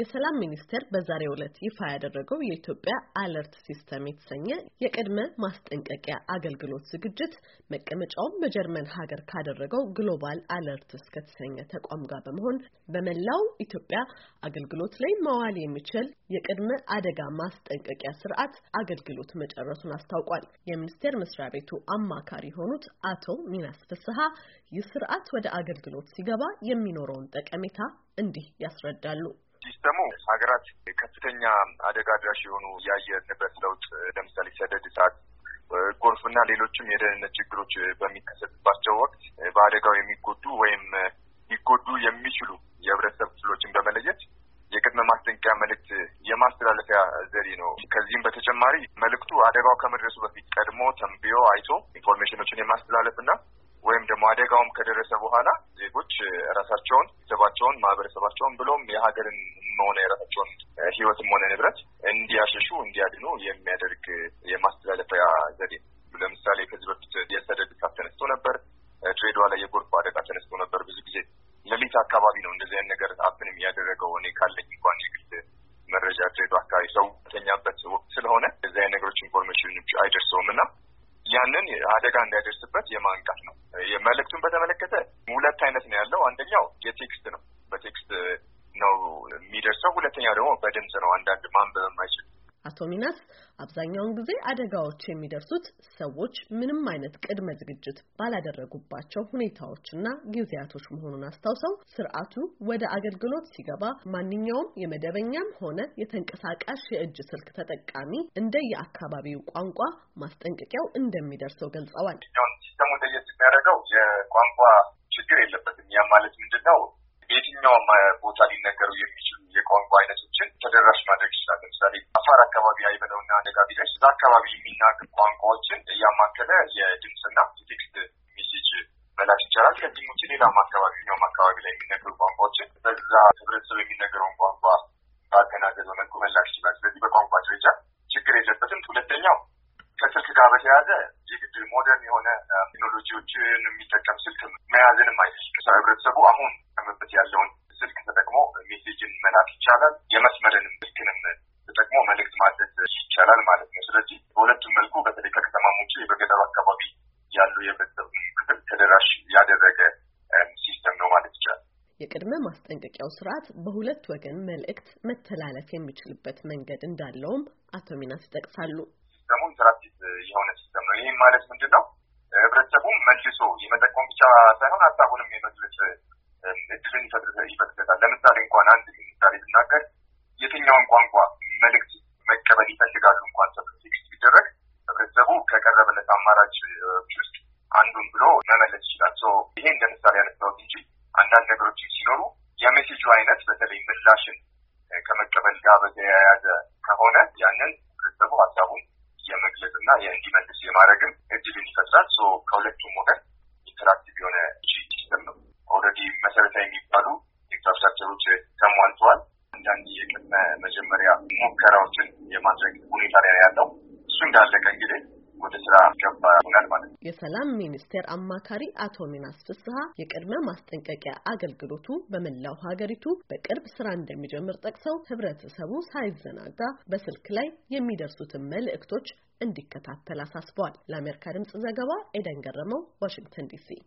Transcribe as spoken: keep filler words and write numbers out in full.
የሰላም ሚኒስቴር በዛሬው ዕለት ይፋ ያደረገው የኢትዮጵያ አለርት ሲስተም የተሰኘ የቅድመ ማስጠንቀቂያ አገልግሎት ዝግጅት መቀመጫውን በጀርመን ሀገር ካደረገው ግሎባል አለርትስ ከተሰኘ ተቋም ጋር በመሆን በመላው ኢትዮጵያ አገልግሎት ላይ መዋል የሚችል የቅድመ አደጋ ማስጠንቀቂያ ስርዓት አገልግሎት መጨረሱን አስታውቋል። የሚኒስቴር መስሪያ ቤቱ አማካሪ ሆኑት አቶ ሚናስ ፍስሐ ይህ ስርዓት ወደ አገልግሎት ሲገባ የሚኖረውን ጠቀሜታ እንዲህ ያስረዳሉ። ሲስተሙ ሀገራት ከፍተኛ አደጋ አድራሽ የሆኑ የአየር ንብረት ለውጥ ለምሳሌ ሰደድ እሳት፣ ጎርፍና ሌሎችም የደህንነት ችግሮች በሚከሰትባቸው ወቅት በአደጋው የሚጎዱ ወይም ሊጎዱ የሚችሉ የህብረተሰብ ክፍሎችን በመለየት የቅድመ ማስጠንቀቂያ መልእክት የማስተላለፊያ ዘዴ ነው። ከዚህም በተጨማሪ መልእክቱ አደጋው ከመድረሱ በፊት ቀድሞ ተንብዮ አይቶ ኢንፎርሜሽኖችን የማስተላለፍና ወይም ደግሞ አደጋውም ከደረሰ በኋላ ዜጎች ራሳቸውን፣ ቤተሰባቸውን፣ ማህበረሰባቸውን ብሎም የሀገርን ሆነ የራሳቸውን ህይወትም ሆነ ንብረት እንዲያሸሹ እንዲያድኑ የሚያደርግ የማስተላለፊያ ዘዴ ነው። ለምሳሌ ከዚህ በፊት የሰደድ እሳት ተነስቶ ነበር። ድሬዳዋ ላይ የጎርፍ አደጋ ተነስቶ ነበር። ብዙ ጊዜ ሌሊት አካባቢ ነው እንደዚህ አይነት ነገር አብንም ያደረገው። እኔ ካለኝ እንኳን የግል መረጃ ድሬዳዋ አካባቢ ሰው ተኛበት ወቅት ስለሆነ እንደዚህ አይነት ነገሮች ኢንፎርሜሽን አይደርሰውምና ያንን አደጋ እንዳይደርስበት የማንቃት ነው። የመልእክቱን በተመለከተ ሁለት አይነት ነው ያለው። አንደኛው የቴክስት ነው፣ በቴክስት ነው የሚደርሰው። ሁለተኛው ደግሞ በድምጽ ነው፣ አንዳንድ ማንበብ የማይችል። አቶ ሚናስ አብዛኛውን ጊዜ አደጋዎች የሚደርሱት ሰዎች ምንም አይነት ቅድመ ዝግጅት ባላደረጉባቸው ሁኔታዎችና ጊዜያቶች መሆኑን አስታውሰው ስርዓቱ ወደ አገልግሎት ሲገባ ማንኛውም የመደበኛም ሆነ የተንቀሳቃሽ የእጅ ስልክ ተጠቃሚ እንደየአካባቢው ቋንቋ ማስጠንቀቂያው እንደሚደርሰው ገልጸዋል። ሲስተሙ ለየት የሚያደርገው የቋንቋ ችግር የለበትም። ያ ማለት ምንድነው? የትኛውም ቦታ ሊነገሩ የሚችሉ የቋንቋ አይነቶችን ተደራሽ ማድረግ ይችላል። ለምሳሌ አፋር አካባቢ አይበለውና አደጋ ቢደርስ እዛ አካባቢ የሚናገሩ ቋንቋዎችን እያማከለ የድምፅና የቴክስት ሜሴጅ መላክ ይቻላል። ከዚህም ውጭ ሌላም አካባቢ ኛውም አካባቢ ላይ የሚነገሩ ቋንቋዎችን በዛ ህብረተሰብ የሚነገረውን ቋንቋ ባገናዘበ መልኩ መላክ ይችላል። ስለዚህ በቋንቋ ደረጃ ችግር የለበትም። ሁለተኛው ከስልክ ጋር በተያያዘ የግድ ሞደርን የሆነ ቴክኖሎጂዎችን የሚጠቀም ስልክ መያዝንም አይጠይቅም። ህብረተሰቡ አሁን ከመበት ያለውን ስልክ ተጠቅሞ ሜሴጅን መላክ ይቻላል። የመስመርንም ስልክንም ተጠቅሞ መልእክት ማድረስ ይቻላል ማለት ነው። ስለዚህ በሁለቱም መልኩ በተለይ ከከተማም ውጭ በገጠሩ አካባቢ ያሉ የህብረተሰብ ክፍል ተደራሽ ያደረገ ሲስተም ነው ማለት ይቻላል። የቅድመ ማስጠንቀቂያው ስርዓት በሁለት ወገን መልእክት መተላለፍ የሚችልበት መንገድ እንዳለውም አቶ ሚናስ ይጠቅሳሉ። ሲስተሙ ኢንተራክቲቭ የሆነ ሲስተም ነው። ይህም ማለት ምንድነው? ህብረተሰቡም መልሶ የመጠቆም ብቻ ሳይሆን ሀሳቡንም የመግለጽ እድልን ይፈጥራል። ለምሳሌ እንኳን አንድ ምሳሌ ብናገር የትኛውን ቋንቋ መልእክት መቀበል ይፈልጋሉ እንኳን ቴክስት ቢደረግ ህብረተሰቡ ከቀረበለት አማራጭ ውስጥ አንዱን ብሎ መመለስ ይችላል። ይሄ እንደ ምሳሌ ያነሳሁት እንጂ አንዳንድ ነገሮች ሲኖሩ የሜሴጁ አይነት በተለይ ምላሽን ከመቀበል ጋር በተያያዘ ከሆነ ያንን ህብረተሰቡ ሀሳቡን የመግለጽና እንዲመልስ የማድረግም እድልን ይፈጥራል። ከሁለቱም ወገን ኢንተራክቲቭ የሆነ ሲስተም ነው። ኦልሬዲ መሰረታዊ የሚባሉ ኢንፍራስትራክቸሮች ተሟልተዋል። አንዳንድ የቅድመ መጀመሪያ ሙከራዎችን የማድረግ ሁኔታ ላይ ያለው እሱ እንዳለቀ እንግዲህ ወደ ስራ ገባ ይሆናል ማለት ነው። የሰላም ሚኒስቴር አማካሪ አቶ ሚናስ ፍስሐ የቅድመ ማስጠንቀቂያ አገልግሎቱ በመላው ሀገሪቱ በቅርብ ስራ እንደሚጀምር ጠቅሰው ህብረተሰቡ ሳይዘናጋ በስልክ ላይ የሚደርሱትን መልእክቶች እንዲከታተል አሳስበዋል። ለአሜሪካ ድምጽ ዘገባ ኤደን ገረመው፣ ዋሽንግተን ዲሲ።